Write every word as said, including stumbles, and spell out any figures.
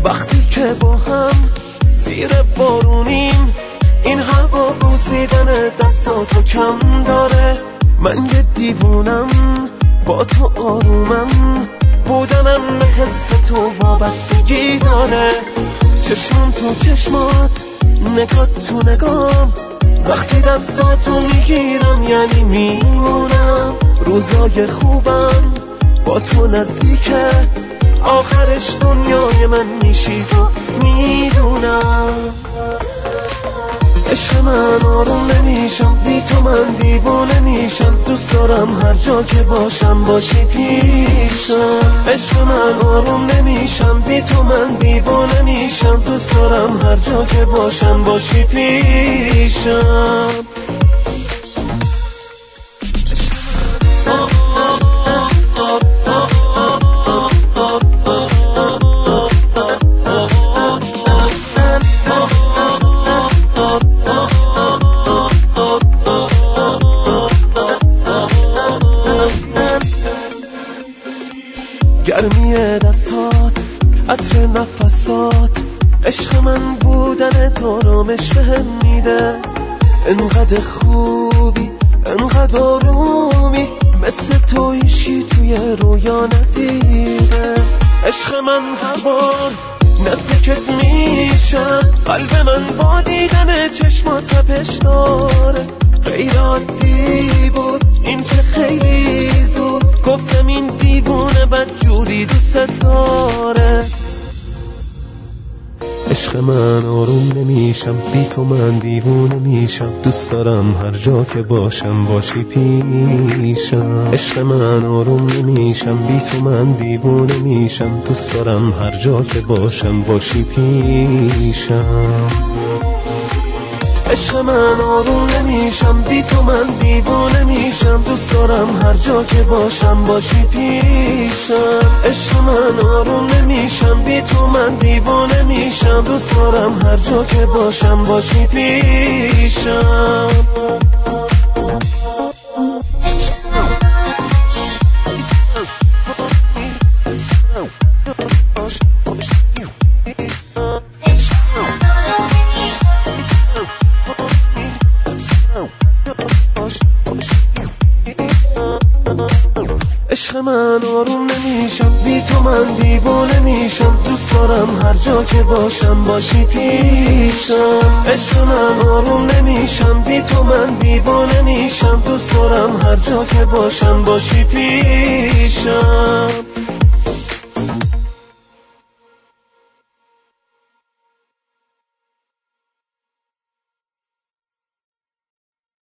وقتی که با هم زیر بارونیم، این هوا بوسیدن دستاتو کم داره. من یه دیوونم با تو آرومم، بودنم به حس تو وابستگی داره. چشمم تو چشمات، نگاه تو نگام، وقتی دستاتو میگیرم یعنی میمونم. روزای خوبم با تو نزدیکه، آخرش دنیای من میشی تو میدونم. عشق من آروم نمیشم بی تو، من دیوونه میشم. دوست دارم هر جا که باشم باشی پیشم. عشق من آروم نمیشم بی تو، من دیوونه میشم. دوست دارم هر جا که باشم باشی پیشم. گرمی دستات، عطر نفسات، عشق من بودن تو آرامش بهم میده. انقدر خوبی، انقدر آرومی، مثل تو هیچی توی رویا ندیده. عشق من هر بار نزدیکت میشم، قلب من با دیدن چشمات تپش داره. غیر عادی بود این که خیلی زود گفتم این دیوونه بدجوری دوست داره. عشق من آروم نمیشم بی تو، من دیوونه میشم. دوست دارم هر جا که باشم باشی پیشم. عشق من آروم نمیشم بی تو، من دیوونه میشم. دوست دارم هر جا که باشم باشی پیشم. عشق من آروم نمیشم بی تو، من دیوونه میشم. دوست دارم هر جا که باشم باشی پیشم. عشق من آروم نمیشم بی تو، من دیوونه میشم. دوست دارم هر جا که باشم باشی پیشم. عشق من آروم نمیشم بی تو، من دیوانه میشم. دوست دارم هر جا که باشم باشی پیشم. عشق من آروم نمیشم بی تو، من دیوانه میشم. دوست دارم هر جا که باشم باشی پیشم.